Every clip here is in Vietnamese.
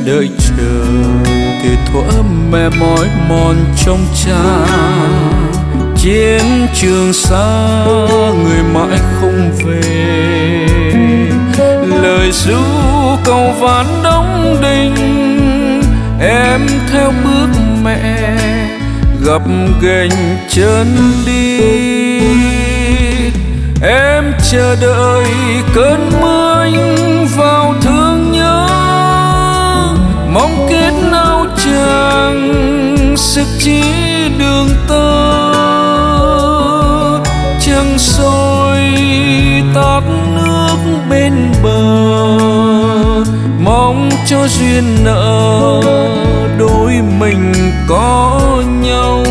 đợi chờ từ thuở mẹ mỏi mòn trong cha. Chiến trường xa người mãi không về, lời ru cầu ván đóng đinh. Em theo bước mẹ gập ghềnh chân đi. Em chờ đợi cơn mưa anh vào thương nhớ, mong kết nao chàng sức chỉ đường tơ. Trăng soi tát nước bên bờ, mong cho duyên nợ đôi mình có nhau.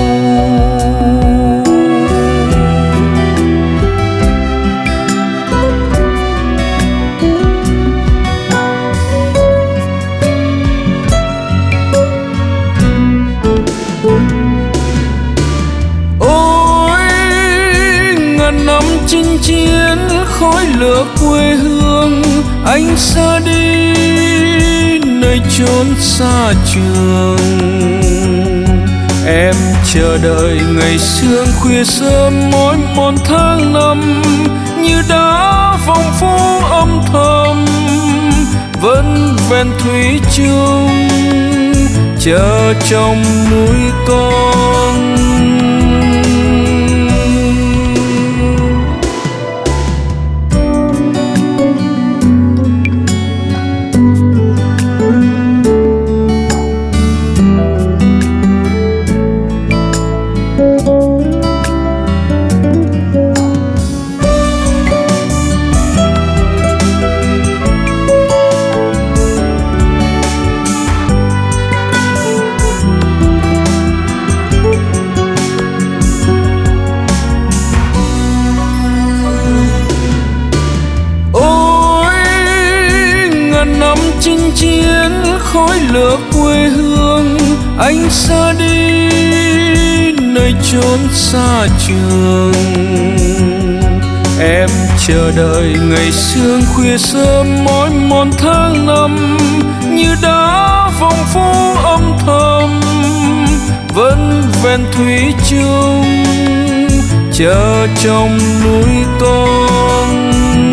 Chinh chiến khói lửa quê hương, anh xa đi nơi chốn xa trường. Em chờ đợi ngày sương khuya sớm mỗi một tháng năm, như đã vòng phố âm thầm vẫn vẹn thủy chung chờ trong núi con. Chinh chiến khói lửa quê hương, anh xa đi nơi chốn xa trường. Em chờ đợi ngày sương khuya sớm mỗi một tháng năm, như đã vòng phố âm thầm vẫn vẹn thủy chung chờ trong núi con.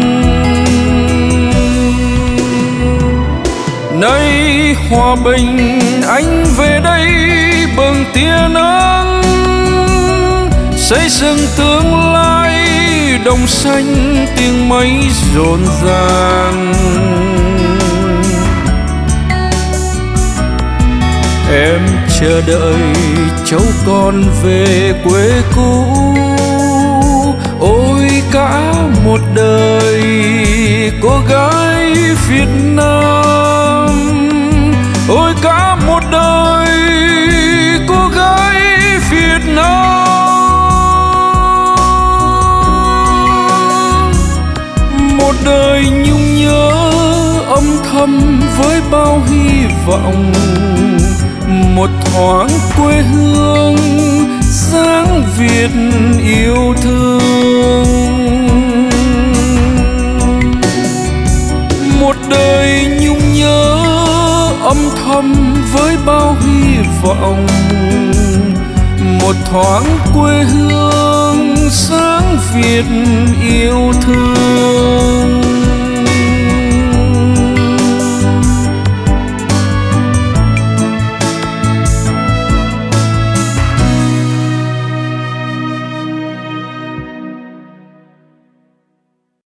Nơi hòa bình anh về đây bừng tia nắng, xây dựng tương lai đồng xanh tiếng mây rộn ràng. Em chờ đợi cháu con về quê cũ, ôi cả một đời cô gái Việt Nam, ôi cả một đời cô gái Việt Nam. Một đời nhung nhớ âm thầm với bao hy vọng, một thoáng quê hương dáng Việt yêu thương. Một đời nhung nhớ âm thầm với bao hy vọng, một thoáng quê hương sáng Việt yêu thương.